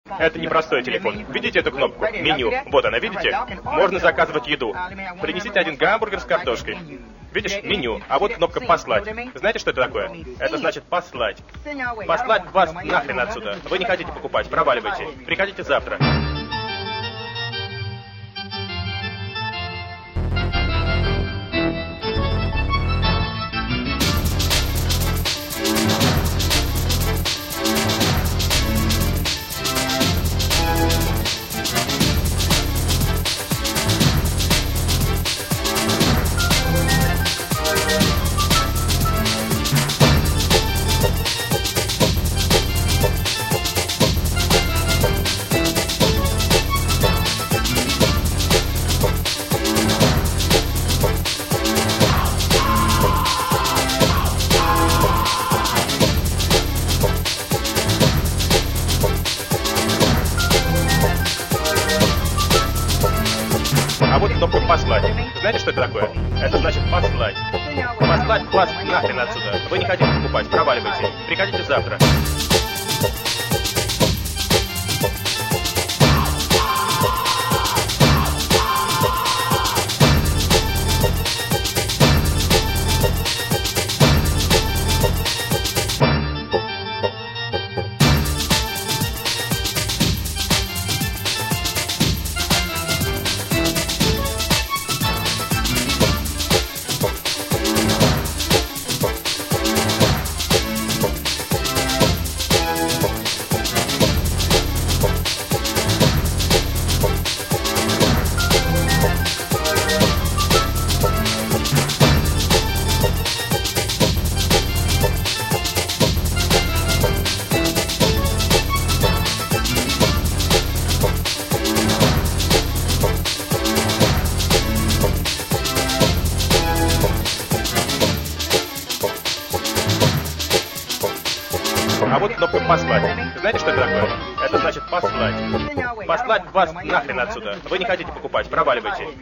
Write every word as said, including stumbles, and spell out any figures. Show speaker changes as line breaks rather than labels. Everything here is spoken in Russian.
Это не простой телефон. Видите эту кнопку? Меню. Вот она, видите? Можно заказывать еду. Принесите один гамбургер с картошкой. Видишь? Меню. А вот кнопка «Послать». Знаете, что это такое? Это значит «послать». Послать вас нахрен отсюда. Вы не хотите покупать, проваливайте. Приходите завтра. А вот кнопка «Послать». Знаете, что это такое? Это значит «послать». Послать вас нахрен отсюда. Вы не хотите покупать, проваливайте. Приходите завтра. А вот кнопка «Послать». Знаете, что это такое? Это значит «послать». Послать вас нахрен отсюда. Вы не хотите покупать, проваливайте.